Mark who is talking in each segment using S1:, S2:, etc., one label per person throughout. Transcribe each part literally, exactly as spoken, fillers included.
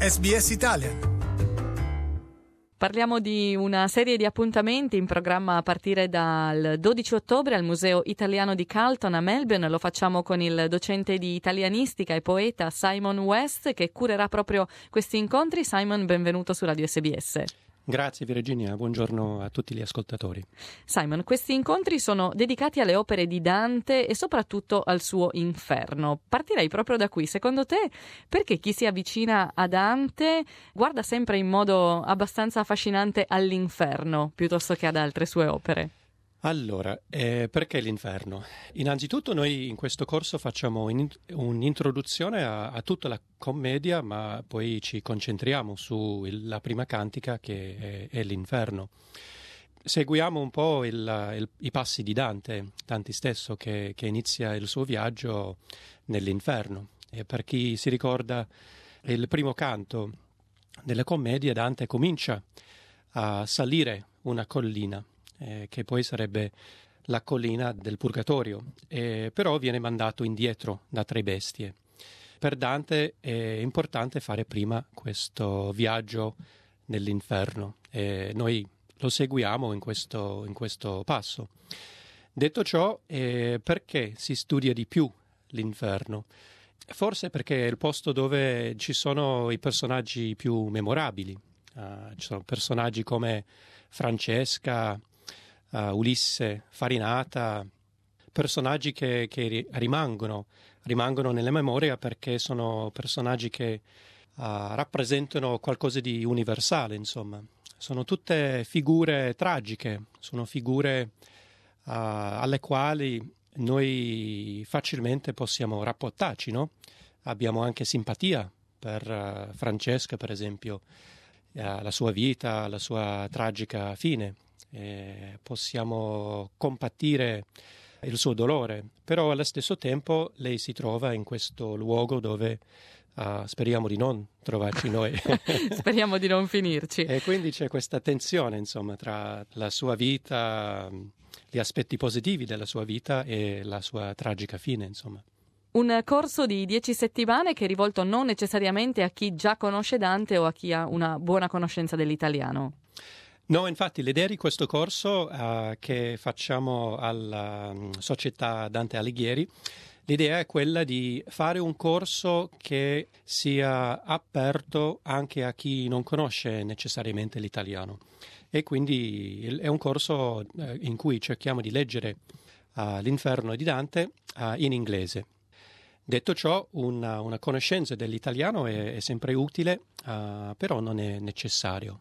S1: S B S Italian.
S2: Parliamo di una serie di appuntamenti in programma a partire dal dodici ottobre al Museo Italiano di Carlton a Melbourne. Lo facciamo con il docente di italianistica e poeta Simon West, che curerà proprio questi incontri. Simon, benvenuto su Radio S B S.
S3: Grazie Virginia, buongiorno a tutti gli ascoltatori.
S2: Simon, questi incontri sono dedicati alle opere di Dante e soprattutto al suo Inferno. Partirei proprio da qui. Secondo te, perché chi si avvicina a Dante guarda sempre in modo abbastanza affascinante all'Inferno piuttosto che ad altre sue opere?
S3: Allora, eh, perché l'Inferno? Innanzitutto noi in questo corso facciamo in, un'introduzione a, a tutta la commedia, ma poi ci concentriamo sulla prima cantica che è, è l'Inferno. Seguiamo un po' il, il, i passi di Dante, Dante stesso che, che inizia il suo viaggio nell'Inferno. E per chi si ricorda il primo canto della commedia, Dante comincia a salire una collina, Eh, che poi sarebbe la collina del Purgatorio, eh, però viene mandato indietro da tre bestie. Per Dante è importante fare prima questo viaggio nell'inferno e noi lo seguiamo in questo, in questo passo. Detto ciò, eh, perché si studia di più l'inferno? Forse perché è il posto dove ci sono i personaggi più memorabili. Uh, ci sono personaggi come Francesca, Uh, Ulisse, Farinata, personaggi che, che rimangono, rimangono nella memoria perché sono personaggi che uh, rappresentano qualcosa di universale, insomma. Sono tutte figure tragiche, sono figure uh, alle quali noi facilmente possiamo rapportarci, no? Abbiamo anche simpatia per uh, Francesca, per esempio, uh, la sua vita, la sua tragica fine. Eh, possiamo compatire il suo dolore, però allo stesso tempo lei si trova in questo luogo dove uh, speriamo di non trovarci noi.
S2: Speriamo di non finirci.
S3: E quindi c'è questa tensione, insomma, tra la sua vita, gli aspetti positivi della sua vita e la sua tragica fine, insomma.
S2: Un corso di dieci settimane che è rivolto non necessariamente a chi già conosce Dante o a chi ha una buona conoscenza dell'italiano.
S3: No, infatti l'idea di questo corso uh, che facciamo alla um, Società Dante Alighieri, l'idea è quella di fare un corso che sia aperto anche a chi non conosce necessariamente l'italiano. E quindi è un corso uh, in cui cerchiamo di leggere uh, l'Inferno di Dante uh, in inglese. Detto ciò, una, una conoscenza dell'italiano è, è sempre utile, uh, però non è necessario.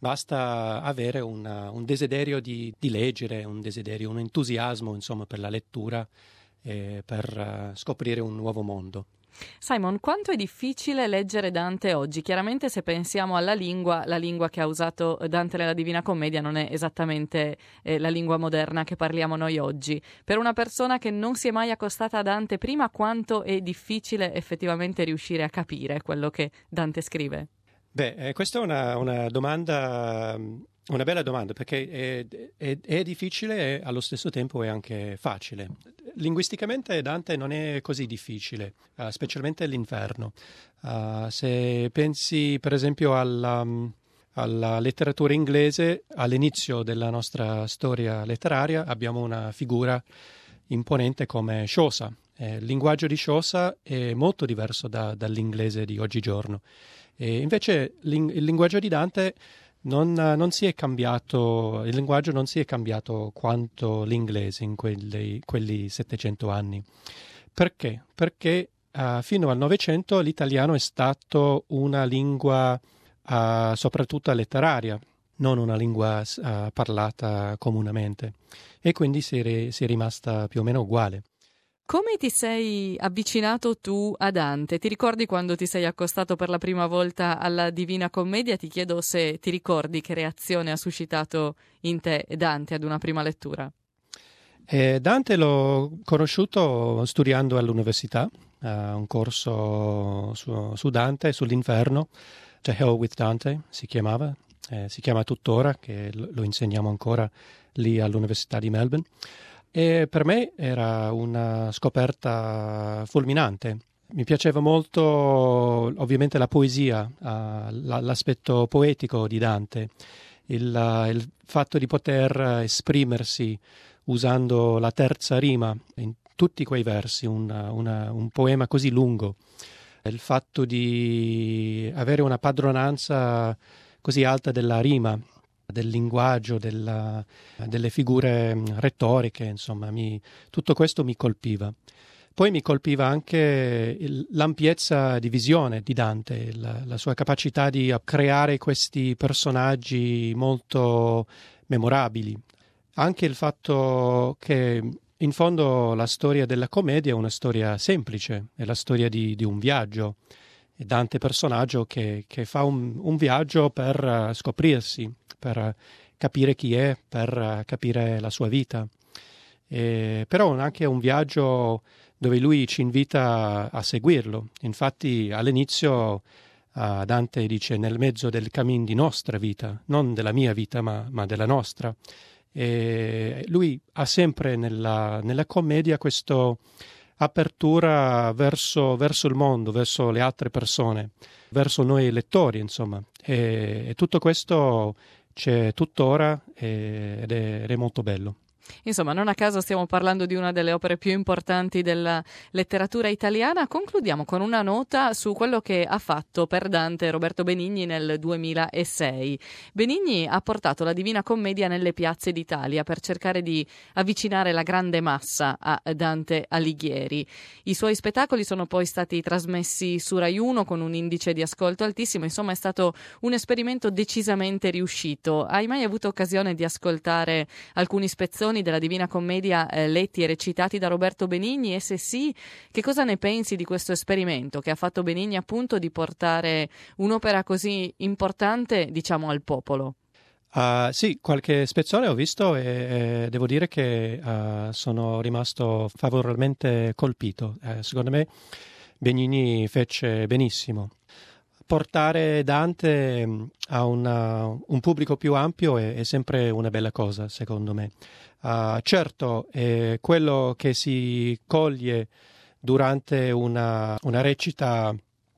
S3: Basta avere una, un desiderio di, di leggere, un desiderio, un entusiasmo, insomma, per la lettura e per uh, scoprire un nuovo mondo.
S2: Simon, quanto è difficile leggere Dante oggi? Chiaramente se pensiamo alla lingua, la lingua che ha usato Dante nella Divina Commedia non è esattamente eh, la lingua moderna che parliamo noi oggi. Per una persona che non si è mai accostata a Dante prima, quanto è difficile effettivamente riuscire a capire quello che Dante scrive?
S3: Beh, eh, questa è una, una domanda, una bella domanda, perché è, è, è difficile e allo stesso tempo è anche facile. Linguisticamente Dante non è così difficile, uh, specialmente l'Inferno. Uh, se pensi per esempio alla, alla letteratura inglese, all'inizio della nostra storia letteraria abbiamo una figura imponente come Chaucer. Eh, il linguaggio di Chaucer è molto diverso da, dall'inglese di oggigiorno. E invece il linguaggio di Dante non, non si è cambiato, il linguaggio non si è cambiato quanto l'inglese in quelli, quelli settecento anni. Perché? Perché uh, fino al Novecento l'italiano è stato una lingua uh, soprattutto letteraria, non una lingua uh, parlata comunemente, e quindi si è, si è rimasta più o meno uguale.
S2: Come ti sei avvicinato tu a Dante? Ti ricordi quando ti sei accostato per la prima volta alla Divina Commedia? Ti chiedo se ti ricordi che reazione ha suscitato in te Dante ad una prima lettura.
S3: Eh, Dante l'ho conosciuto studiando all'università, uh, un corso su, su Dante, sull'Inferno, The Hell with Dante si chiamava, eh, si chiama tuttora, che lo, lo insegniamo ancora lì all'Università di Melbourne. E per me era una scoperta fulminante. Mi piaceva molto ovviamente la poesia, uh, l'aspetto poetico di Dante, il, uh, il fatto di poter esprimersi usando la terza rima in tutti quei versi, una, una, un poema così lungo, il fatto di avere una padronanza così alta della rima, del linguaggio, della, delle figure retoriche, insomma, mi, tutto questo mi colpiva. Poi mi colpiva anche il, l'ampiezza di visione di Dante, la, la sua capacità di creare questi personaggi molto memorabili. Anche il fatto che in fondo la storia della commedia è una storia semplice, è la storia di, di un viaggio. È Dante personaggio che, che fa un, un viaggio per scoprirsi, per capire chi è, per capire la sua vita. E, però è anche un viaggio dove lui ci invita a seguirlo. Infatti all'inizio uh, Dante dice nel mezzo del cammin di nostra vita, non della mia vita ma, ma della nostra. E lui ha sempre nella, nella commedia questa apertura verso, verso il mondo, verso le altre persone, verso noi lettori, insomma. E, e tutto questo c'è tuttora e, ed, è, ed è molto bello.
S2: Insomma, non a caso stiamo parlando di una delle opere più importanti della letteratura italiana. Concludiamo con una nota su quello che ha fatto per Dante Roberto Benigni nel duemilasei. Benigni ha portato la Divina Commedia nelle piazze d'Italia per cercare di avvicinare la grande massa a Dante Alighieri. I suoi spettacoli sono poi stati trasmessi su Rai uno con un indice di ascolto altissimo. Insomma, è stato un esperimento decisamente riuscito. Hai mai avuto occasione di ascoltare alcuni spezzoni della Divina Commedia eh, letti e recitati da Roberto Benigni, e se sì, che cosa ne pensi di questo esperimento che ha fatto Benigni, appunto, di portare un'opera così importante, diciamo, al popolo?
S3: Uh, sì, qualche spezzone ho visto e, e devo dire che uh, sono rimasto favorevolmente colpito. Uh, secondo me Benigni fece benissimo. Portare Dante a una, un pubblico più ampio è, è sempre una bella cosa, secondo me. Uh, certo, eh, quello che si coglie durante una, una recita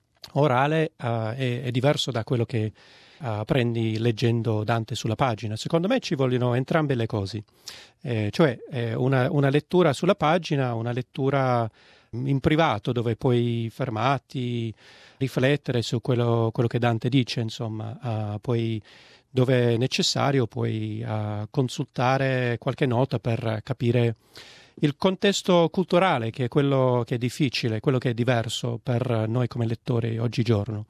S3: orale uh, è, è diverso da quello che uh, prendi leggendo Dante sulla pagina. Secondo me ci vogliono entrambe le cose, eh, cioè eh, una, una lettura sulla pagina, una lettura in privato dove puoi fermarti, riflettere su quello, quello che Dante dice, insomma, uh, poi dove è necessario puoi uh, consultare qualche nota per capire il contesto culturale, che è quello che è difficile, quello che è diverso per noi come lettori oggigiorno.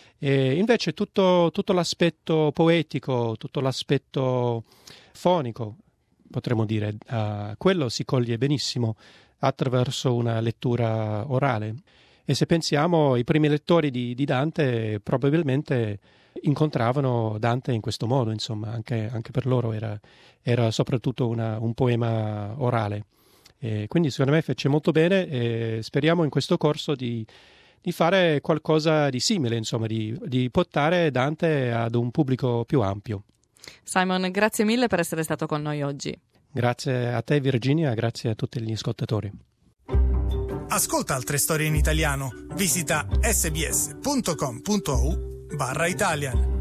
S3: E invece tutto, tutto l'aspetto poetico, tutto l'aspetto fonico, potremmo dire, uh, quello si coglie benissimo attraverso una lettura orale. E se pensiamo, i primi lettori di, di Dante probabilmente incontravano Dante in questo modo, insomma, anche, anche per loro era, era soprattutto una, un poema orale. E quindi secondo me fece molto bene e speriamo in questo corso di, di fare qualcosa di simile, insomma, di, di portare Dante ad un pubblico più ampio.
S2: Simon, grazie mille per essere stato con noi oggi.
S3: Grazie a te Virginia, grazie a tutti gli ascoltatori.
S1: Ascolta altre storie in italiano. Visita sbs punto com punto a u barra Italian.